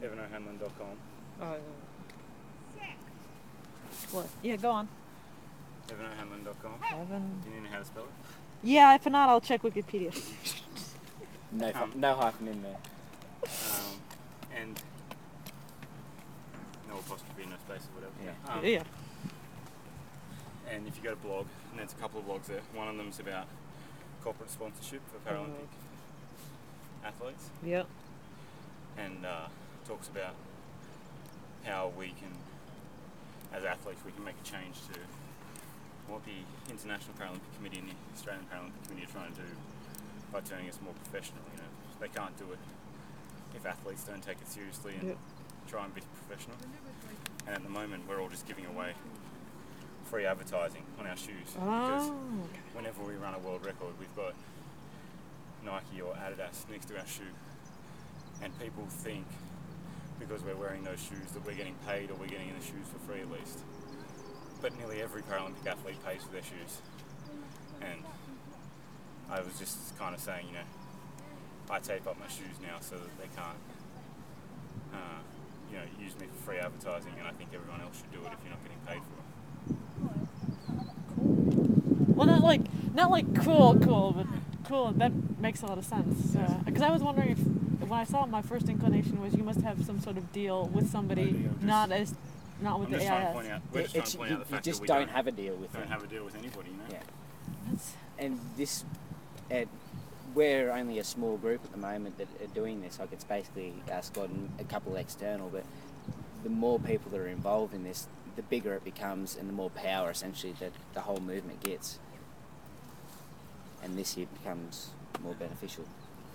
evanohanlon.com. What? Yeah, go on. evanohanlon.com. Evan. Do you know how to spell it? Yeah, if not, I'll check Wikipedia. No hyphen in there. And no apostrophe, no space or whatever. Yeah. Yeah. And if you go to blog, and there's a couple of blogs there. One of them's about corporate sponsorship for Paralympic athletes. Yep. And talks about how we can, as athletes, we can make a change to what the International Paralympic Committee and the Australian Paralympic Committee are trying to do by turning us more professional. You know, they can't do it if athletes don't take it seriously and try and be professional. And at the moment, we're all just giving away free advertising on our shoes because whenever we run a world record, we've got Nike or Adidas next to our shoe, and people think because we're wearing those shoes that we're getting paid or we're getting the shoes for free at least. But nearly every Paralympic athlete pays for their shoes, and I was just kind of saying, you know, I tape up my shoes now so that they can't, you know, use me for free advertising, and I think everyone else should do it if you're not getting paid for it. Well, not like cool, but cool. That makes a lot of sense. Because I was wondering if, when I saw it, my first inclination was you must have some sort of deal with somebody, not with the AIS. We're just trying to point out the fact you just that we don't have a deal with them. don't have a deal with anybody, you know. Yeah. That's, And this, we're only a small group at the moment that are doing this. Like, it's basically us and a couple external, but the more people that are involved in this, the bigger it becomes and the more power essentially that the whole movement gets. And this year becomes more beneficial.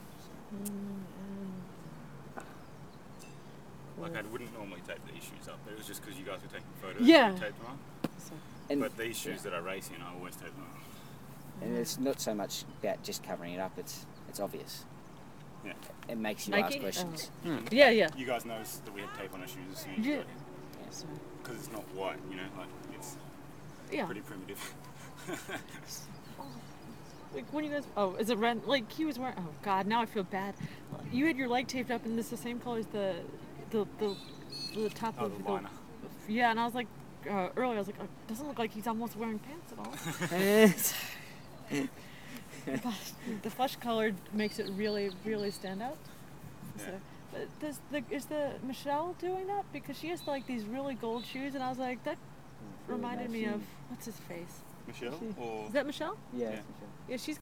Like, I wouldn't normally tape these shoes up, but it was just because you guys were taking photos. Yeah. I taped them up. And But these shoes that I race in, I always tape them up. And it's not so much about just covering it up, it's obvious. Yeah. It makes you Nike? ask questions. yeah. You guys noticed that we had tape on our shoes as soon as you got here. Because it's not white, you know, like, it's pretty primitive. Like when you guys, is it red? Like he was wearing. Oh God, now I feel bad. You had your leg taped up, and this is the same color as the top Oh, of the liner. Yeah, and I was like, earlier I was like, oh, doesn't look like he's almost wearing pants at all. But the flesh color makes it really, really stand out. Yeah. So, but is the Michelle doing that? Because she has like these really gold shoes, and I was like, that reminded me of what's his face. Michelle? Or Is that Michelle? Yeah. Yeah. Yeah, she's